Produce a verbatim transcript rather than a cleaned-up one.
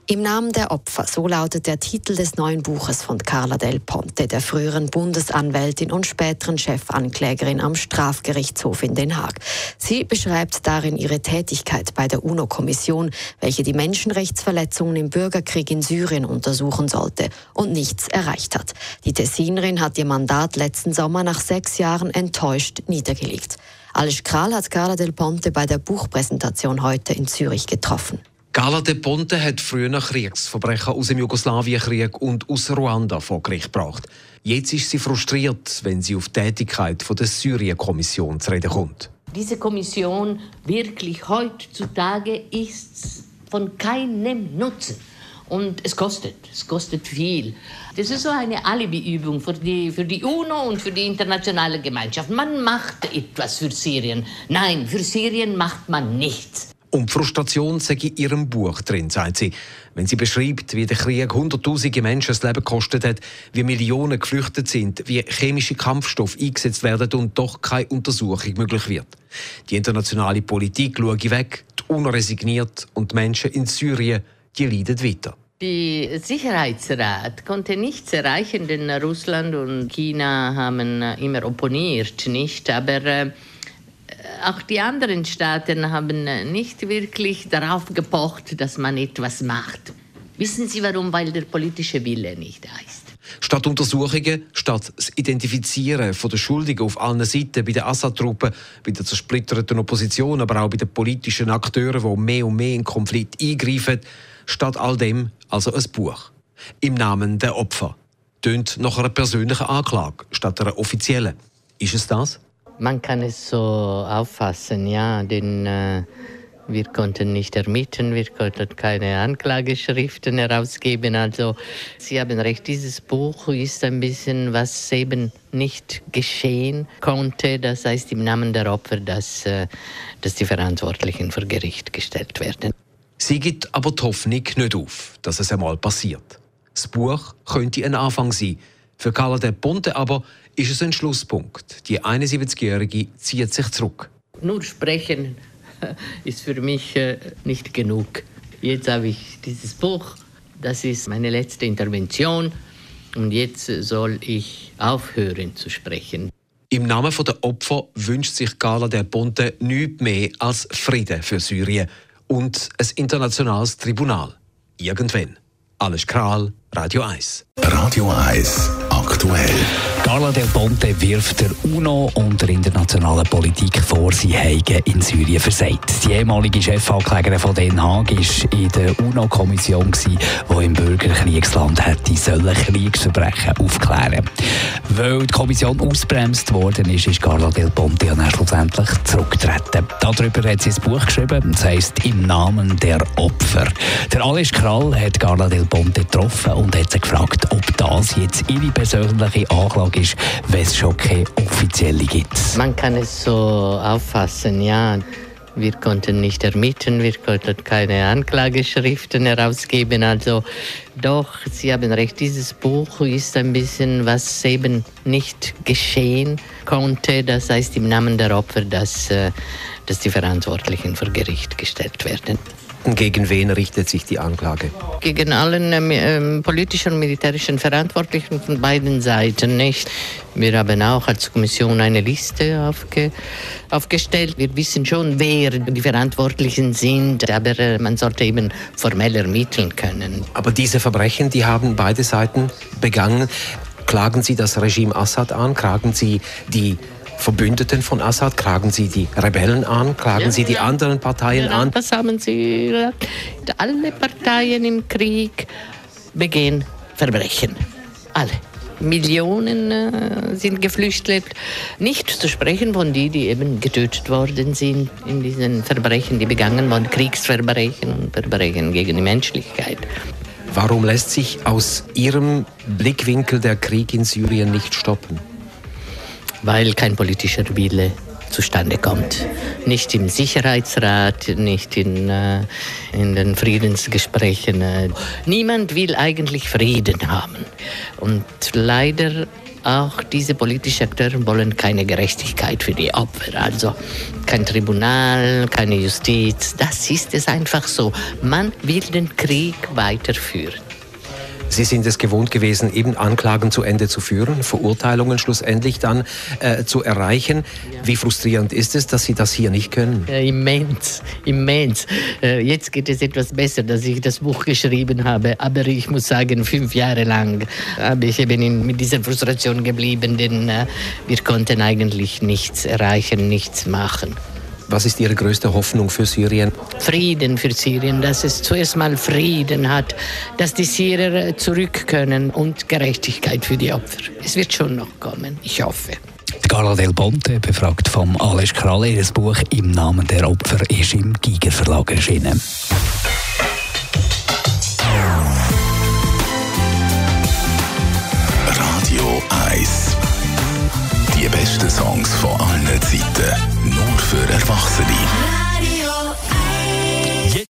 Im Namen der Opfer, so lautet der Titel des neuen Buches von Carla Del Ponte, der früheren Bundesanwältin und späteren Chefanklägerin am Strafgerichtshof in Den Haag. Sie beschreibt darin ihre Tätigkeit bei der UNO-Kommission, welche die Menschenrechtsverletzungen im Bürgerkrieg in Syrien untersuchen sollte und nichts erreicht hat. Die Tessinerin hat ihr Mandat letzten Sommer nach sechs Jahren enttäuscht niedergelegt. Alice Kral hat Carla Del Ponte bei der Buchpräsentation heute in Zürich getroffen. Carla Del Ponte hat früher Kriegsverbrechen aus dem Jugoslawienkrieg und aus Ruanda vor Gericht gebracht. Jetzt ist sie frustriert, wenn sie auf die Tätigkeit der Syrien-Kommission zu reden kommt. Diese Kommission wirklich heutzutage ist von keinem Nutzen. Und es kostet, es kostet viel. Das ist so eine Alibi-Übung für die, für die UNO und für die internationale Gemeinschaft. Man macht etwas für Syrien. Nein, für Syrien macht man nichts. Um die Frustration sei in ihrem Buch drin, sagt sie. Wenn sie beschreibt, wie der Krieg hunderttausende Menschen das Leben gekostet hat, wie Millionen geflüchtet sind, wie chemische Kampfstoffe eingesetzt werden und doch keine Untersuchung möglich wird. Die internationale Politik schaue weg, die UNO resigniert und die Menschen in Syrien, die leiden weiter. Der Sicherheitsrat konnte nichts erreichen, denn Russland und China haben immer opponiert, nicht? Aber äh, auch die anderen Staaten haben nicht wirklich darauf gepocht, dass man etwas macht. Wissen Sie warum? Weil der politische Wille nicht da ist. Statt Untersuchungen, statt das Identifizieren von den Schuldigen auf allen Seiten, bei den Assad-Truppen, bei der zersplitterten Opposition, aber auch bei den politischen Akteuren, die mehr und mehr in den Konflikt eingreifen, statt all dem also ein Buch. Im Namen der Opfer. Tönt nach einer persönlichen Anklage statt einer offiziellen. Ist es das? Man kann es so auffassen, ja, denn äh, wir konnten nicht ermitteln, wir konnten keine Anklageschriften herausgeben. Also, Sie haben recht, dieses Buch ist ein bisschen, was eben nicht geschehen konnte. Das heißt, im Namen der Opfer, dass, äh, dass die Verantwortlichen vor Gericht gestellt werden. Sie gibt aber die Hoffnung nicht auf, dass es einmal passiert. Das Buch könnte ein Anfang sein. Für Carla Del Ponte aber ist es ein Schlusspunkt. Die einundsiebzigjährige zieht sich zurück. Nur sprechen ist für mich äh, nicht genug. Jetzt habe ich dieses Buch, das ist meine letzte Intervention und jetzt soll ich aufhören zu sprechen. Im Namen der Opfer wünscht sich Carla Del Ponte nichts mehr als Frieden für Syrien und ein internationales Tribunal. Irgendwann. Alice Kral, Radio eins. Radio eins aktuell. Carla Del Ponte wirft der UNO und der internationalen Politik vor, sie hätten in Syrien versagt. Die ehemalige Chefanklägerin von Den Haag war in der UNO-Kommission, die im Bürgerkriegsland hätte sollen Kriegsverbrechen aufklären. Weil die Kommission ausbremst worden ist, ist Carla Del Ponte ja dann schlussendlich zurückgetreten. Darüber hat sie ein Buch geschrieben, das heisst «Im Namen der Opfer». Der Alice Kral hat Carla Del Ponte getroffen und hat sie gefragt, ob das jetzt ihre persönliche Anklage ist, wenn es schon keine offizielle gibt. Man kann es so auffassen, ja. Wir konnten nicht ermitteln, wir konnten keine Anklageschriften herausgeben. Also doch, Sie haben recht, dieses Buch ist ein bisschen, was eben nicht geschehen konnte. Das heißt, im Namen der Opfer, dass, dass die Verantwortlichen vor Gericht gestellt werden. Gegen wen richtet sich die Anklage? Gegen allen äh, politischen und militärischen Verantwortlichen von beiden Seiten, nicht? Wir haben auch als Kommission eine Liste aufge, aufgestellt. Wir wissen schon, wer die Verantwortlichen sind, aber äh, man sollte eben formell ermitteln können. Aber diese Verbrechen, die haben beide Seiten begangen. Klagen Sie das Regime Assad an? Klagen Sie die Verbündeten von Assad? Klagen Sie die Rebellen an? Klagen ja, Sie die ja. anderen Parteien ja, an? Das haben Sie gesagt. Alle Parteien im Krieg begehen Verbrechen. Alle. Millionen äh, sind geflüchtet. Nicht zu sprechen von denen, die eben getötet worden sind in diesen Verbrechen, die begangen wurden, Kriegsverbrechen und Verbrechen gegen die Menschlichkeit. Warum lässt sich aus Ihrem Blickwinkel der Krieg in Syrien nicht stoppen? Weil kein politischer Wille zustande kommt. Nicht im Sicherheitsrat, nicht in, äh, in den Friedensgesprächen. Niemand will eigentlich Frieden haben. Und leider auch diese politischen Akteure wollen keine Gerechtigkeit für die Opfer. Also kein Tribunal, keine Justiz. Das ist es einfach so. Man will den Krieg weiterführen. Sie sind es gewohnt gewesen, eben Anklagen zu Ende zu führen, Verurteilungen schlussendlich dann äh, zu erreichen. Wie frustrierend ist es, dass Sie das hier nicht können? Äh, immens, immens. Äh, jetzt geht es etwas besser, dass ich das Buch geschrieben habe. Aber ich muss sagen, fünf Jahre lang habe ich eben in, mit dieser Frustration geblieben, denn äh, wir konnten eigentlich nichts erreichen, nichts machen. Was ist Ihre größte Hoffnung für Syrien? Frieden für Syrien, dass es zuerst mal Frieden hat, dass die Syrer zurück können und Gerechtigkeit für die Opfer. Es wird schon noch kommen, ich hoffe. Carla Del Ponte, befragt vom Ales Kralle. Ihr Buch «Im Namen der Opfer» ist im Giger Verlag erschienen. Radio eins. Die besten Songs von allen Zeiten. Nur für Erwachsene.